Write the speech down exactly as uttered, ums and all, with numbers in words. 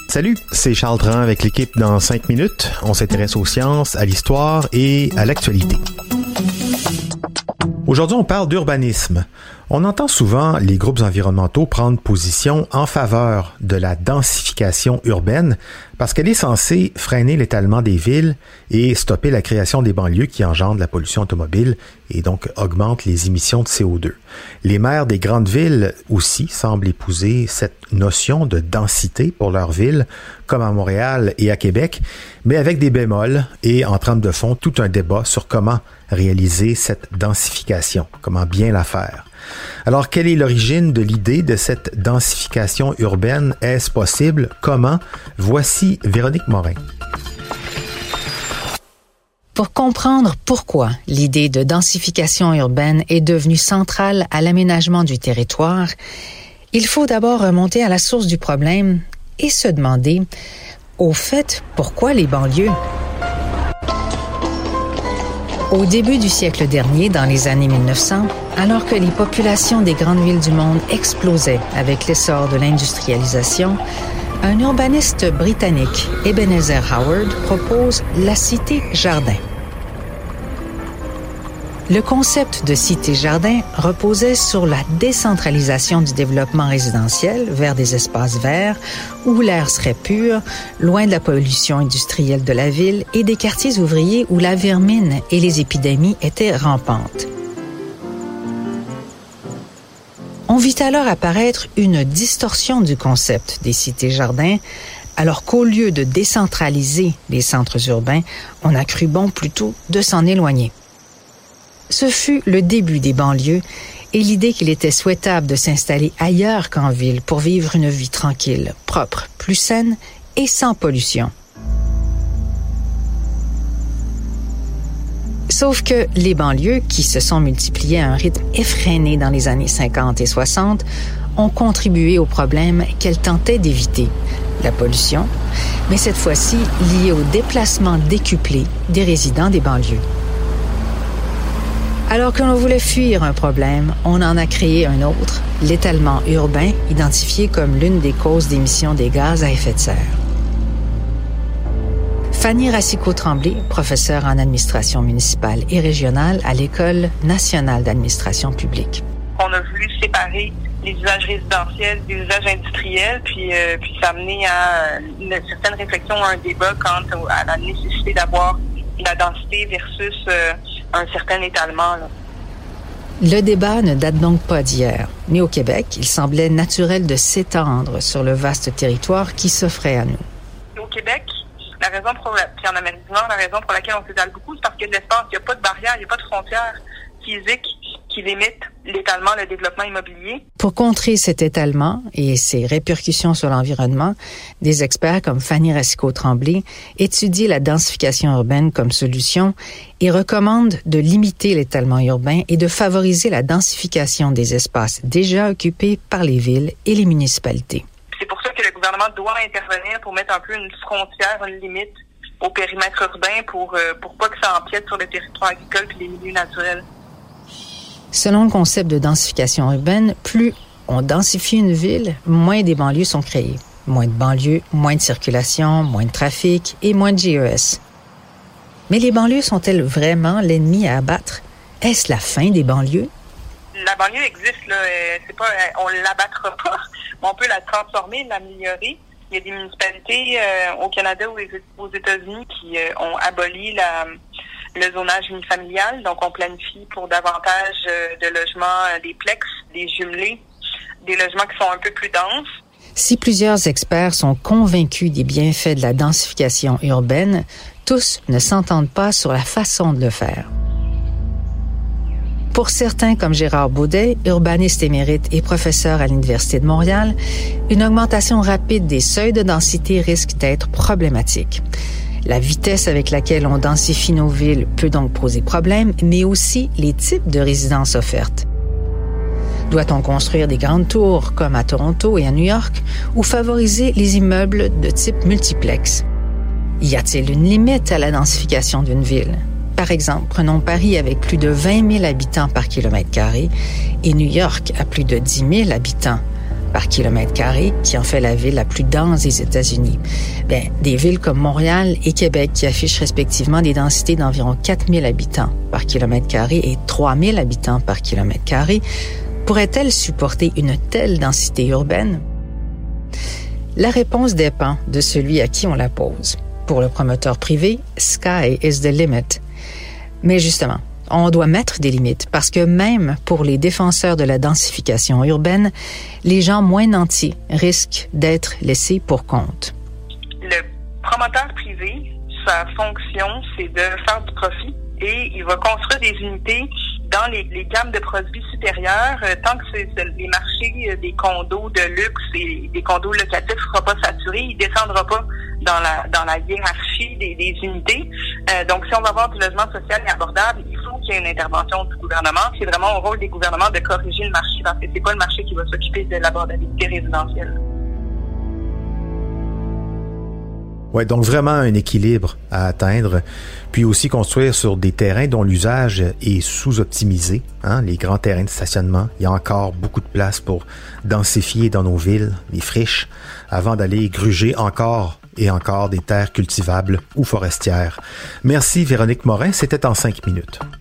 Salut, c'est Charles Dran avec l'équipe dans cinq minutes. On s'intéresse aux sciences, à l'histoire et à l'actualité. Aujourd'hui, on parle d'urbanisme. On entend souvent les groupes environnementaux prendre position en faveur de la densification urbaine parce qu'elle est censée freiner l'étalement des villes et stopper la création des banlieues qui engendrent la pollution automobile et donc augmentent les émissions de C O deux. Les maires des grandes villes aussi semblent épouser cette notion de densité pour leur ville, comme à Montréal et à Québec, mais avec des bémols et en trame de fond tout un débat sur comment réaliser cette densification, comment bien la faire. Alors, quelle est l'origine de l'idée de cette densification urbaine? Est-ce possible? Comment? Voici Véronique Morin. Pour comprendre pourquoi l'idée de densification urbaine est devenue centrale à l'aménagement du territoire, il faut d'abord remonter à la source du problème et se demander, au fait, pourquoi les banlieues? Au début du siècle dernier, dans les années mille neuf cents, alors que les populations des grandes villes du monde explosaient avec l'essor de l'industrialisation, un urbaniste britannique, Ebenezer Howard, propose la cité-jardin. Le concept de cité-jardin reposait sur la décentralisation du développement résidentiel vers des espaces verts où l'air serait pur, loin de la pollution industrielle de la ville et des quartiers ouvriers où la vermine et les épidémies étaient rampantes. On vit alors apparaître une distorsion du concept des cités-jardins, alors qu'au lieu de décentraliser les centres urbains, on a cru bon plutôt de s'en éloigner. Ce fut le début des banlieues et l'idée qu'il était souhaitable de s'installer ailleurs qu'en ville pour vivre une vie tranquille, propre, plus saine et sans pollution. Sauf que les banlieues, qui se sont multipliées à un rythme effréné dans les années cinquante et soixante, ont contribué au problème qu'elles tentaient d'éviter, la pollution, mais cette fois-ci liée au déplacement décuplé des résidents des banlieues. Alors que l'on voulait fuir un problème, on en a créé un autre, l'étalement urbain, identifié comme l'une des causes d'émissions des gaz à effet de serre. Fanny Racicot-Tremblay, professeure en administration municipale et régionale à l'École nationale d'administration publique. On a voulu séparer les usages résidentiels des usages industriels, puis, euh, puis ça a amené à une certaine réflexion, à un débat quant à la nécessité d'avoir la densité versus euh, un certain étalement. Là. Le débat ne date donc pas d'hier, mais au Québec, il semblait naturel de s'étendre sur le vaste territoire qui s'offrait à nous. Au Québec, la raison pour la, puis en Amérique du Nord, la raison pour laquelle on s'étale beaucoup, c'est parce que l'espace, il n'y a pas de barrière, il n'y a pas de frontière physique qui limite l'étalement, le développement immobilier. Pour contrer cet étalement et ses répercussions sur l'environnement, des experts comme Fanny Racicot-Tremblay étudient la densification urbaine comme solution et recommandent de limiter l'étalement urbain et de favoriser la densification des espaces déjà occupés par les villes et les municipalités. C'est pour ça que le gouvernement doit intervenir pour mettre un peu une frontière, une limite au périmètre urbain pour, euh, pour pas que ça empiète sur le territoire agricole et les milieux naturels. Selon le concept de densification urbaine, plus on densifie une ville, moins des banlieues sont créées. Moins de banlieues, moins de circulation, moins de trafic et moins de G E S. Mais les banlieues sont-elles vraiment l'ennemi à abattre? Est-ce la fin des banlieues? La banlieue existe, là. C'est pas, on l'abattra pas. On peut la transformer, l'améliorer. Il y a des municipalités euh, au Canada ou aux États-Unis qui euh, ont aboli la le zonage unifamilial, donc on planifie pour davantage euh, de logements, euh, des plex, des jumelés, des logements qui sont un peu plus denses. Si plusieurs experts sont convaincus des bienfaits de la densification urbaine, tous ne s'entendent pas sur la façon de le faire. Pour certains, comme Gérard Baudet, urbaniste émérite et professeur à l'Université de Montréal, une augmentation rapide des seuils de densité risque d'être problématique. La vitesse avec laquelle on densifie nos villes peut donc poser problème, mais aussi les types de résidences offertes. Doit-on construire des grandes tours, comme à Toronto et à New York, ou favoriser les immeubles de type multiplex? Y a-t-il une limite à la densification d'une ville? Par exemple, prenons Paris avec plus de vingt mille habitants par kilomètre carré et New York à plus de dix mille habitants. par kilomètre carré, qui en fait la ville la plus dense des États-Unis. Bien, des villes comme Montréal et Québec, qui affichent respectivement des densités d'environ quatre mille habitants par kilomètre carré et trois mille habitants par kilomètre carré, pourraient-elles supporter une telle densité urbaine? La réponse dépend de celui à qui on la pose. Pour le promoteur privé, sky is the limit. Mais justement, on doit mettre des limites parce que même pour les défenseurs de la densification urbaine, les gens moins nantis risquent d'être laissés pour compte. Le promoteur privé, sa fonction, c'est de faire du profit et il va construire des unités dans les, les gammes de produits supérieurs, euh, tant que c'est, c'est les marchés euh, des condos de luxe et des condos locatifs ne seront pas saturés, il ne descendra pas dans la dans la hiérarchie des, des unités. Euh, donc, si on va avoir du logement social et abordable, il faut qu'il y ait une intervention du gouvernement. C'est vraiment au rôle des gouvernements de corriger le marché, parce que c'est pas le marché qui va s'occuper de l'abordabilité résidentielle. Ouais, donc vraiment un équilibre à atteindre, puis aussi construire sur des terrains dont l'usage est sous-optimisé, hein, les grands terrains de stationnement. Il y a encore beaucoup de place pour densifier dans nos villes, les friches, avant d'aller gruger encore et encore des terres cultivables ou forestières. Merci Véronique Morin, c'était en cinq minutes.